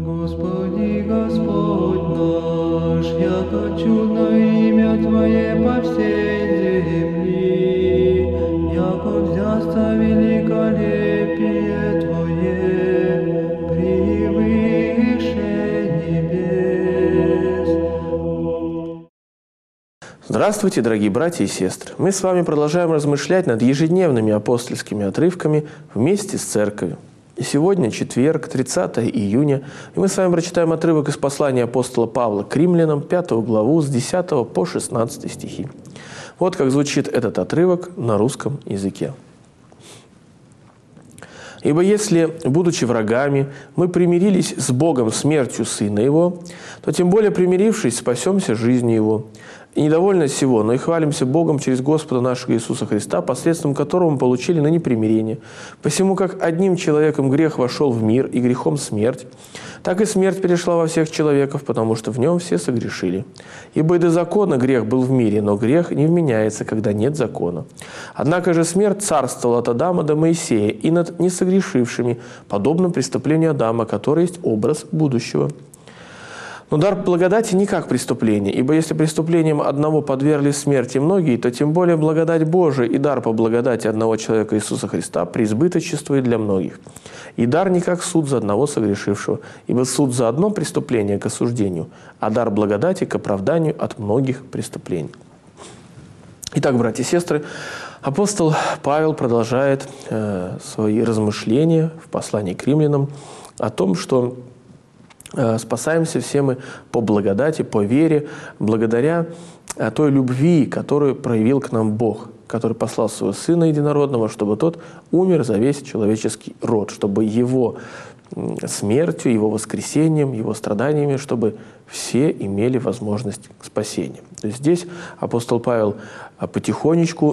Господи, Господь наш, яко чудно имя Твое по всей земли, яко взясться великолепие Твое превыше небес. Здравствуйте, дорогие братья и сестры! Мы с вами продолжаем размышлять над ежедневными апостольскими отрывками вместе с Церковью. И сегодня четверг, 30 июня, и мы с вами прочитаем отрывок из послания апостола Павла к римлянам, 5 главу, с 10 по 16 стихи. Вот как звучит этот отрывок на русском языке. «Ибо если, будучи врагами, мы примирились с Богом смертью Сына Его, то тем более примирившись, спасемся жизнью Его. И недовольно сего, но и хвалимся Богом через Господа нашего Иисуса Христа, посредством которого мы получили ныне примирение. Посему, как одним человеком грех вошел в мир, и грехом смерть, так и смерть перешла во всех человеков, потому что в нем все согрешили. Ибо и до закона грех был в мире, но грех не вменяется, когда нет закона. Однако же смерть царствовала от Адама до Моисея и над несогрешившими, подобно преступлению Адама, который есть образ будущего. Но дар благодати не как преступление, ибо если преступлением одного подвергли смерти многие, то тем более благодать Божия и дар по благодати одного человека Иисуса Христа преизбыточествует для многих. И дар не как суд за одного согрешившего, ибо суд за одно преступление к осуждению, а дар благодати к оправданию от многих преступлений». Итак, братья и сестры, апостол Павел продолжает свои размышления в послании к римлянам о том, что спасаемся все мы по благодати, по вере, благодаря той любви, которую проявил к нам Бог, который послал своего Сына Единородного, чтобы Тот умер за весь человеческий род, чтобы Его смертью, Его воскресением, Его страданиями, чтобы все имели возможность к спасению. То есть здесь апостол Павел потихонечку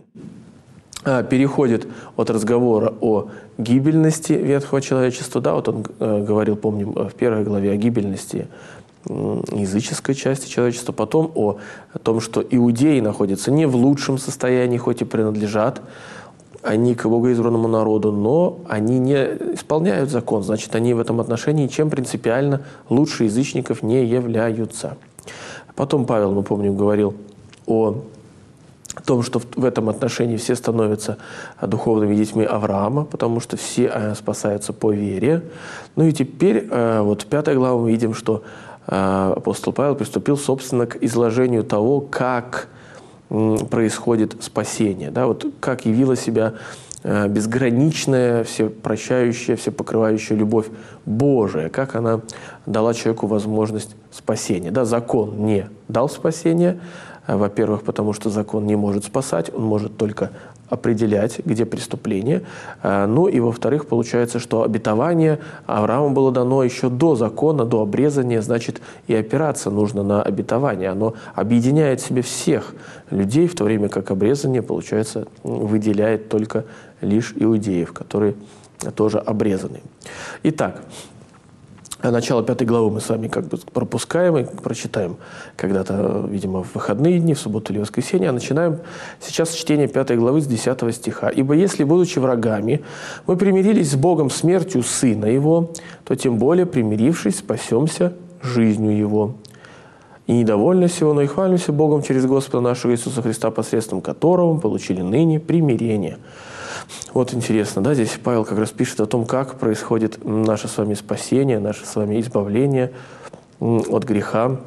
переходит от разговора о гибельности ветхого человечества. Да, вот он говорил, помним, в первой главе о гибельности языческой части человечества, потом о том, что иудеи находятся не в лучшем состоянии, хоть и принадлежат они к богоизбранному народу, но они не исполняют закон, значит, они в этом отношении чем принципиально лучше язычников не являются. Потом Павел, мы помним, говорил о том, что в этом отношении все становятся духовными детьми Авраама, потому что все спасаются по вере. Ну и теперь, вот в 5 главе мы видим, что апостол Павел приступил, собственно, к изложению того, как происходит спасение, да, вот как явила себя безграничная, всепрощающая, всепокрывающая любовь Божия, как она дала человеку возможность спасения. Да, закон не дал спасения, во-первых, потому что закон не может спасать, он может только определять, где преступление. Ну и, во-вторых, получается, что обетование Аврааму было дано еще до закона, до обрезания, значит, и опираться нужно на обетование. Оно объединяет в себе всех людей, в то время как обрезание, получается, выделяет только лишь иудеев, которые тоже обрезаны. Итак, начало 5 главы мы с вами как бы пропускаем и прочитаем когда-то, видимо, в выходные дни, в субботу или воскресенье. А начинаем сейчас чтение 5 главы с 10 стиха. «Ибо если, будучи врагами, мы примирились с Богом смертью Сына Его, то тем более, примирившись, спасемся жизнью Его. И недовольно сего, но и хвалимся Богом через Господа нашего Иисуса Христа, посредством которого мы получили ныне примирение». Вот интересно, да, здесь Павел как раз пишет о том, как происходит наше с вами спасение, наше с вами избавление от греха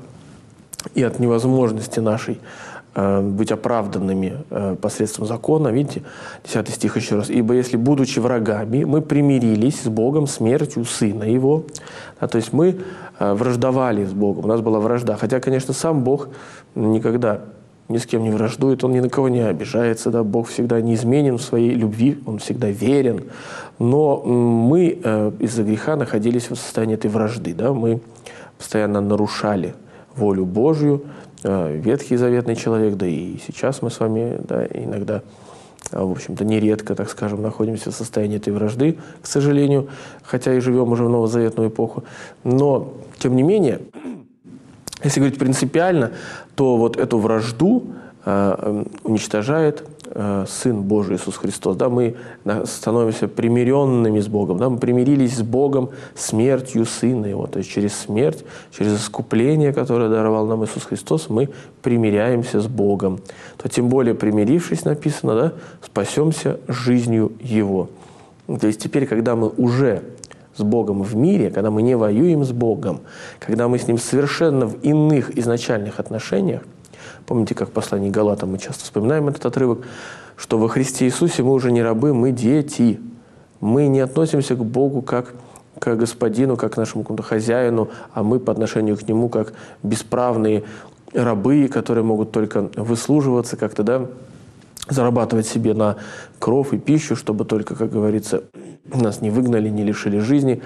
и от невозможности нашей быть оправданными посредством закона. Видите, 10 стих еще раз. «Ибо если, будучи врагами, мы примирились с Богом смертью Сына Его». Да, то есть мы враждовали с Богом, у нас была вражда. Хотя, конечно, сам Бог никогда ни с кем не враждует, Он ни на кого не обижается, да, Бог всегда неизменен в своей любви, Он всегда верен. Но мы из-за греха находились в состоянии этой вражды, да, мы постоянно нарушали волю Божью, Ветхий Заветный человек, да и сейчас мы с вами, да, иногда, в общем-то, нередко, так скажем, находимся в состоянии этой вражды, к сожалению, хотя и живем уже в новозаветную эпоху. Но, тем не менее, если говорить принципиально, то вот эту вражду уничтожает Сын Божий Иисус Христос. Да, мы становимся примиренными с Богом. Да, мы примирились с Богом смертью Сына Его. То есть через смерть, через искупление, которое даровал нам Иисус Христос, мы примиряемся с Богом. То тем более примирившись, написано, да, спасемся жизнью Его. То есть теперь, когда мы уже с Богом в мире, когда мы не воюем с Богом, когда мы с Ним совершенно в иных изначальных отношениях, помните, как в послании к Галатам мы часто вспоминаем этот отрывок, что во Христе Иисусе мы уже не рабы, мы дети. Мы не относимся к Богу как к Господину, как к нашему какому-то хозяину, а мы по отношению к Нему как бесправные рабы, которые могут только выслуживаться как-то, да, зарабатывать себе на кров и пищу, чтобы только, как говорится, нас не выгнали, не лишили жизни,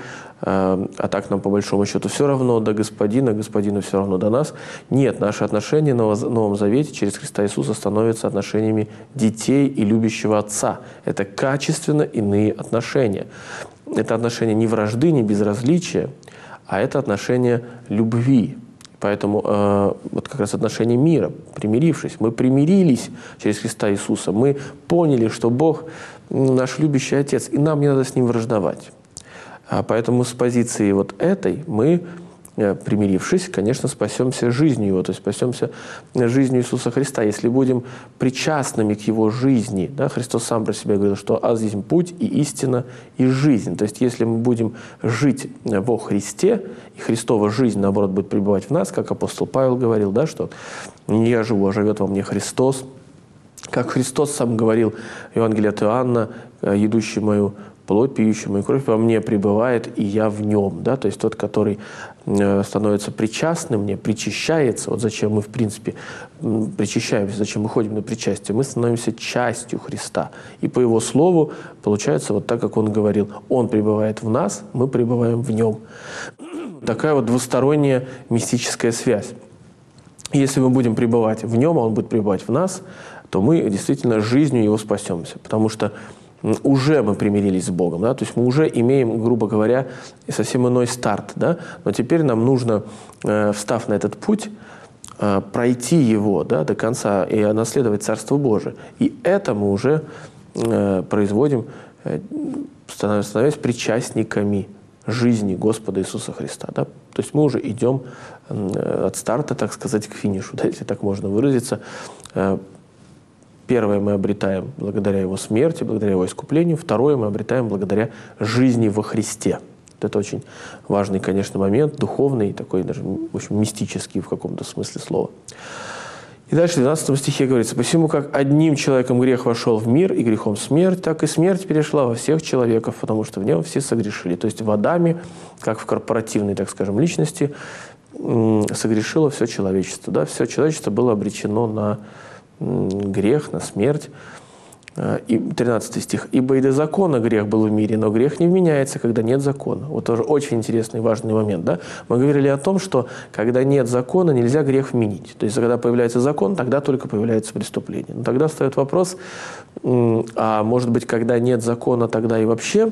а так нам по большому счету все равно до Господина, Господину все равно до нас. Нет, наши отношения в Новом Завете через Христа Иисуса становятся отношениями детей и любящего Отца. Это качественно иные отношения. Это отношения не вражды, не безразличия, а это отношения любви. Поэтому вот как раз отношение мира, примирившись, мы примирились через Христа Иисуса, мы поняли, что Бог наш любящий Отец, и нам не надо с Ним враждовать. Поэтому с позиции вот этой мы, примирившись, конечно, спасемся жизнью Его, то есть спасемся жизнью Иисуса Христа. Если будем причастными к Его жизни, да, Христос сам про себя говорил, что «аз есть путь и истина и жизнь». То есть если мы будем жить во Христе, и Христова жизнь, наоборот, будет пребывать в нас, как апостол Павел говорил, да, что «не я живу, а живет во мне Христос». Как Христос сам говорил в Евангелии от Иоанна, «едущий мою плоть, пьющий мою кровь, во мне пребывает, и я в нем». Да? То есть тот, который становится причастным мне, причащается, вот зачем мы, в принципе, причащаемся, зачем мы ходим на причастие, мы становимся частью Христа. И по Его слову получается вот так, как Он говорил, Он пребывает в нас, мы пребываем в Нем. Такая вот двусторонняя мистическая связь. Если мы будем пребывать в Нем, а Он будет пребывать в нас, то мы действительно жизнью Его спасемся. Потому что уже мы примирились с Богом, да? То есть мы уже имеем, грубо говоря, совсем иной старт. Да? Но теперь нам нужно, встав на этот путь, пройти его, да, до конца и наследовать Царство Божие. И это мы уже производим, становясь причастниками жизни Господа Иисуса Христа. Да? То есть мы уже идем от старта, так сказать, к финишу, да, если так можно выразиться. Первое мы обретаем благодаря Его смерти, благодаря Его искуплению. Второе мы обретаем благодаря жизни во Христе. Это очень важный, конечно, момент, духовный, такой даже, в общем, мистический в каком-то смысле слова. И дальше в 12 стихе говорится: «Посему, как одним человеком грех вошел в мир, и грехом смерть, так и смерть перешла во всех человеков, потому что в нем все согрешили». То есть в Адаме, как в корпоративной, так скажем, личности, согрешило все человечество. Да? Все человечество было обречено на грех, на смерть. И 13 стих. «Ибо и до закона грех был в мире, но грех не вменяется, когда нет закона». Вот тоже очень интересный, важный момент. Да? Мы говорили о том, что когда нет закона, нельзя грех вменить. То есть, когда появляется закон, тогда только появляется преступление. Но тогда встает вопрос, а может быть, когда нет закона, тогда и вообще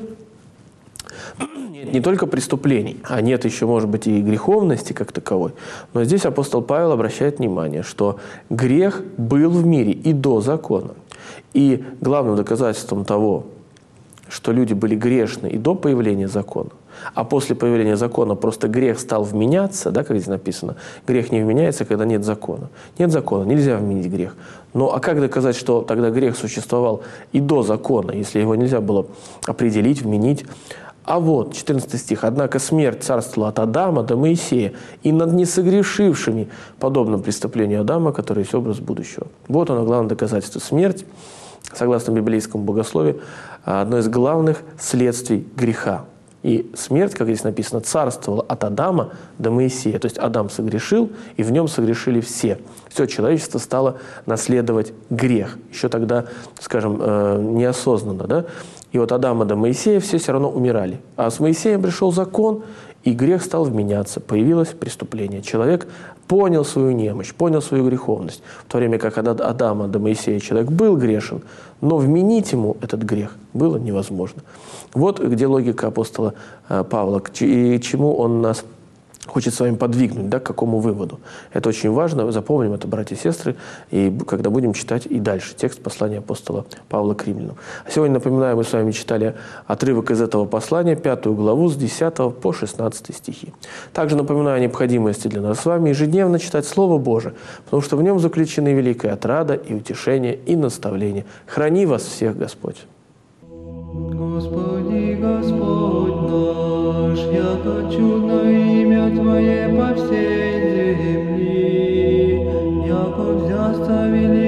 нет не только преступлений, а нет еще, может быть, и греховности как таковой. Но здесь апостол Павел обращает внимание, что грех был в мире и до закона. И главным доказательством того, что люди были грешны и до появления закона, а после появления закона просто грех стал вменяться, да, как здесь написано, грех не вменяется, когда нет закона. Нет закона, нельзя вменить грех. Но а как доказать, что тогда грех существовал и до закона, если его нельзя было определить, вменить? А вот, 14 стих. «Однако смерть царствовала от Адама до Моисея, и над несогрешившими, подобно преступлению Адама, который есть образ будущего». Вот оно, главное доказательство. Смерть, согласно библейскому богословию, одно из главных следствий греха. И смерть, как здесь написано, царствовала от Адама до Моисея. То есть Адам согрешил, и в нем согрешили все. Все человечество стало наследовать грех. Еще тогда, скажем, неосознанно, да? И от Адама до Моисея все равно умирали. А с Моисеем пришел закон, и грех стал вменяться. Появилось преступление. Человек понял свою немощь, понял свою греховность. В то время как от Адама до Моисея человек был грешен, но вменить ему этот грех было невозможно. Вот где логика апостола Павла, и чему он нас хочет с вами подвигнуть, да, к какому выводу. Это очень важно, запомним это, братья и сестры, и когда будем читать и дальше текст послания апостола Павла к римлянам. А сегодня, напоминаю, мы с вами читали отрывок из этого послания, 5 главу с 10 по 16 стихи. Также напоминаю о необходимости для нас с вами ежедневно читать Слово Божие, потому что в нем заключены великая отрада и утешение, и наставление. Храни вас всех Господь! Господи, Господь наш, яко чудно имя Твое по всей земли, яко взясто великое